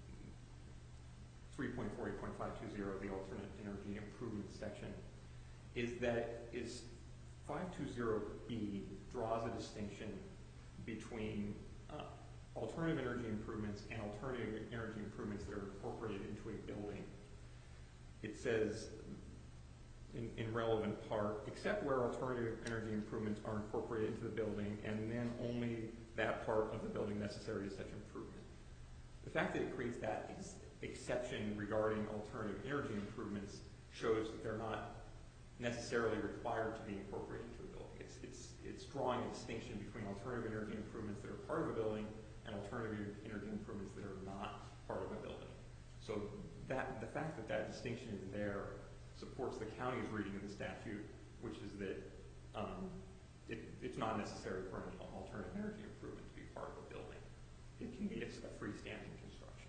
Speaker 2: three point four eight point five two zero, the alternate energy improvement section, is that is five two zero B draws a distinction between uh, alternative energy improvements and alternative energy improvements that are incorporated into a building. It says, in, in relevant part, except where alternative energy improvements are incorporated into the building, and then only that part of the building necessary to such improvement. The fact that it creates that ex exception regarding alternative energy improvements shows that they're not necessarily required to be incorporated into a building. It's, it's, it's drawing a distinction between alternative energy improvements that are part of a building and alternative energy improvements that are not part of a building. So that the fact that that distinction is there supports the county's reading of the statute, which is that um, it, it's not necessary for an alternative energy improvement to be part of a building. It can be a, a freestanding construction.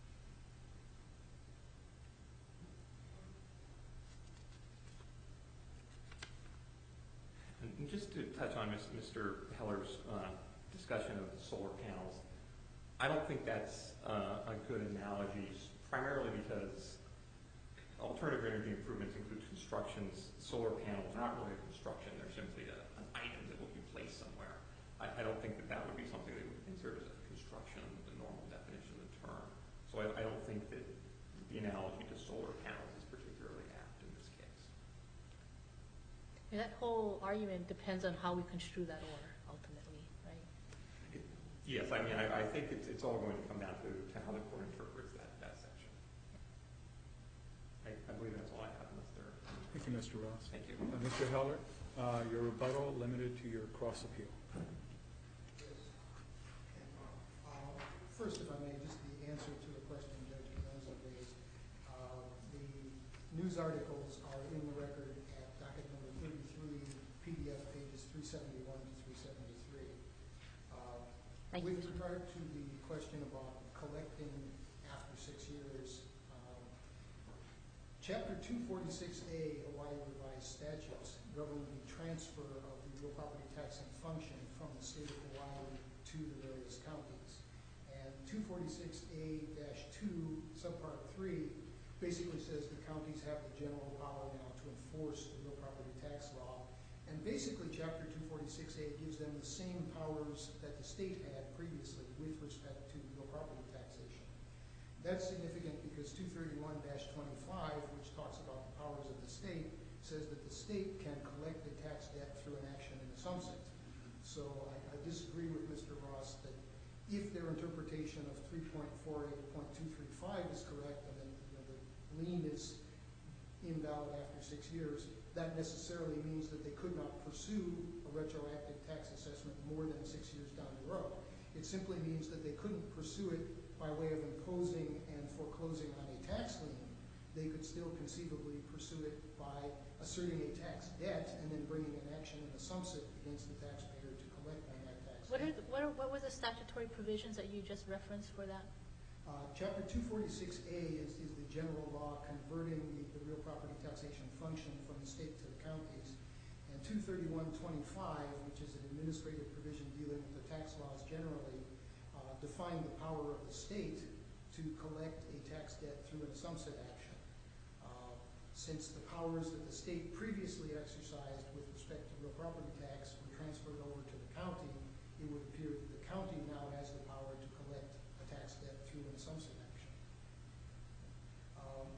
Speaker 2: And just to touch on Mister Heller's uh, discussion of the solar panels, I don't think that's uh, a good analogy, primarily because alternative energy improvements include constructions. Solar panels are not really a construction, they're simply a, an item that will be placed somewhere. I, I don't think that that would be something that would be considered as a construction, the normal definition of the term. So I, I don't think that the analogy to solar panels is particularly apt in this case.
Speaker 3: And that whole argument depends on how we construe that order, ultimately, right?
Speaker 2: It, yes, I mean, I, I think it's, it's all going to come down to, to how the court interprets that, that section. I, I believe that's all I have, unless there are...
Speaker 1: Thank you, Mister Ross.
Speaker 2: Thank you.
Speaker 1: Uh, Mister Heller, uh, your rebuttal limited to your cross appeal.
Speaker 4: Uh, First, if I may, just the answer to a question Judge Mendoza raised. Uh, the news articles are in the record at docket number thirty-three, P D F pages three seventy-one to three seventy-three. Uh,
Speaker 3: Thank you.
Speaker 4: with regard to the question about collecting after six years, um, Chapter two forty-six A Hawaii Revised Statutes govern the transfer of the real property taxing function from the state of Hawaii to the various counties. And two forty-six A two, subpart three, basically says the counties have the general power now to enforce the real property tax law. And basically, Chapter two forty-six A gives them the same powers that the state had previously with respect to real property taxation. That's significant because two thirty-one dash twenty-five, which talks about the powers of the state, says that the state can collect the tax debt through an action in assumption. So I, I disagree with Mister Ross that if their interpretation of three point four eight point two three five is correct, and then you know, the lien is invalid after six years, that necessarily means that they could not pursue a retroactive tax assessment more than six years down the road. It simply means that they couldn't pursue it by way of imposing and foreclosing on a tax lien. They could still conceivably pursue it by asserting a tax debt and then bringing an action in the sumsit against the taxpayer to collect on that tax
Speaker 3: What are,
Speaker 4: debt.
Speaker 3: the- what are, what were the statutory provisions that you just referenced for that?
Speaker 4: Uh, Chapter two forty-six A is, is the general law converting the, the real property taxation function from the state to the counties. And two thirty-one twenty-five, which is an administrative provision dealing with the tax laws generally, uh, define the power of the state to collect a tax debt through an assumption action. Uh, since the powers that the state previously exercised with respect to real property tax were transferred over to the county, it would appear that the county now has the power to collect a tax debt through an assumption action. Um,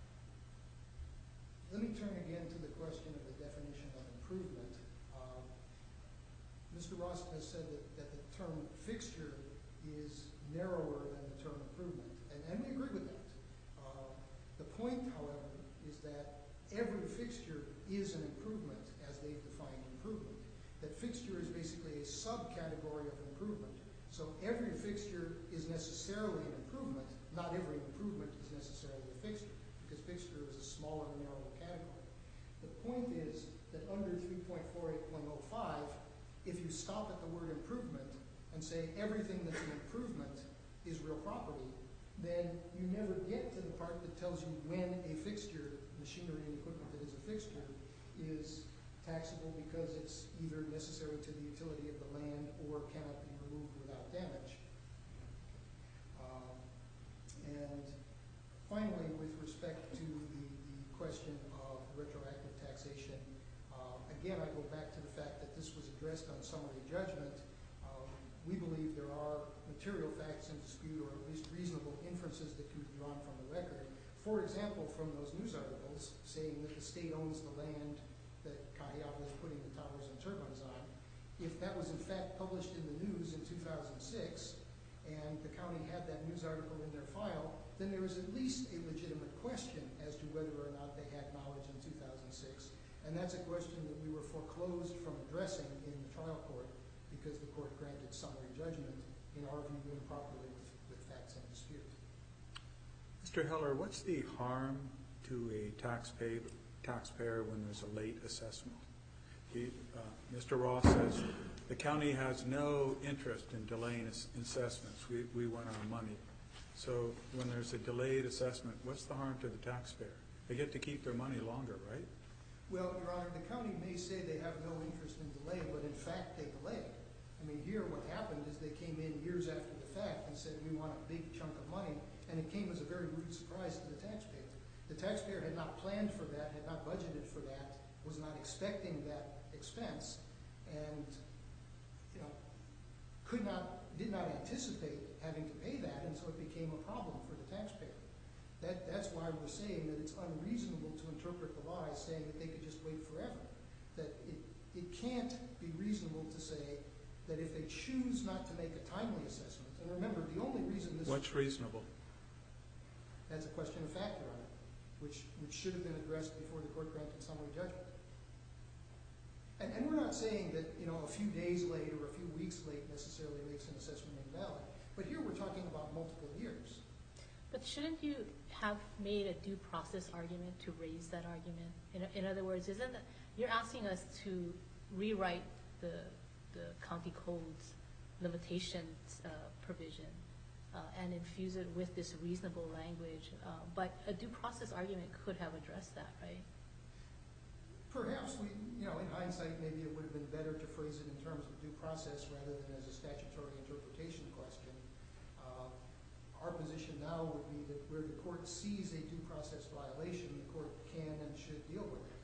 Speaker 4: let me turn again to the question of the definition of improvement. Um, Mister Ross has said that, that the term fixture is narrower than the term improvement, and, and we agree with that. Uh, the point, however, is that every fixture is an improvement as they've defined improvement. That fixture is basically a subcategory of improvement. So every fixture is necessarily an improvement. Not every improvement is necessarily a fixture, because fixture is a smaller, narrower category. The point is that under three point four eight point oh five, if you stop at the word improvement and say everything that's an improvement is real property, then you never get to the part that tells you when a fixture, machinery and equipment that is a fixture, is taxable because it's either necessary to the utility of the land or cannot be removed without damage. Um, and finally, with respect to the, the question of retroactive taxation, uh, again, I go back to the fact that this was addressed on summary judgment. Um, we believe there are material facts in dispute, or at least reasonable inferences that can be drawn from the record. For example, from those news articles saying that the state owns the land that Kahiava is putting the towers and turbines on, if that was in fact published in the news in two thousand six, and the county had that news article in their file, then there is at least a legitimate question as to whether or not they had knowledge in two thousand six. And that's a question that we were foreclosed from addressing in the trial court because the court granted summary judgment, in our view, improperly with, with facts in dispute.
Speaker 1: Mister Heller, what's the harm to a taxpayer, taxpayer when there's a late assessment? He, uh, Mister Ross says the county has no interest in delaying ass assessments. We, we want our money. So when there's a delayed assessment, what's the harm to the taxpayer? They get to keep their money longer, right?
Speaker 4: Well, Your Honor, the county may say they have no interest in delay, but in fact they delayed. I mean, here what happened is they came in years after the fact and said, we want a big chunk of money, and it came as a very rude surprise to the taxpayer. The taxpayer had not planned for that, had not budgeted for that, was not expecting that expense, and you know, could not, did not anticipate having to pay that, and so it became a problem for the taxpayer. That, that's why we're saying that it's unreasonable to interpret the law as saying that they could just wait forever. That it, it can't be reasonable to say that if they choose not to make a timely assessment, and remember, the only reason this—
Speaker 1: What's reasonable?
Speaker 4: That's a question of fact, Your Honor, which, which should have been addressed before the court granted summary judgment. And, and we're not saying that, you know, a few days late or a few weeks late necessarily makes an assessment invalid, but here we're talking about multiple years.
Speaker 3: But shouldn't you have made a due process argument to raise that argument? In, in other words, isn't that, you're asking us to rewrite the, the county code's limitations uh, provision uh, and infuse it with this reasonable language, uh, but a due process argument could have addressed that, right?
Speaker 4: Perhaps we, you know, in hindsight, maybe it would have been better to phrase it in terms of due process rather than as a statutory interpretation question. Uh, our position now would be that where the court sees a due process violation, the court can and should deal with it.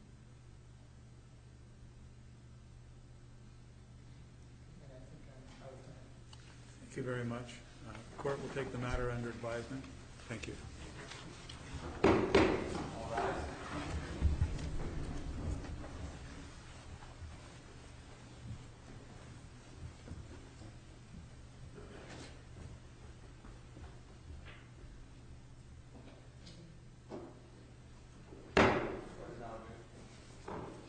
Speaker 4: And I think I'm out of time.
Speaker 1: Thank you very much. Uh, the court will take the matter under advisement. Thank you.
Speaker 5: All rise.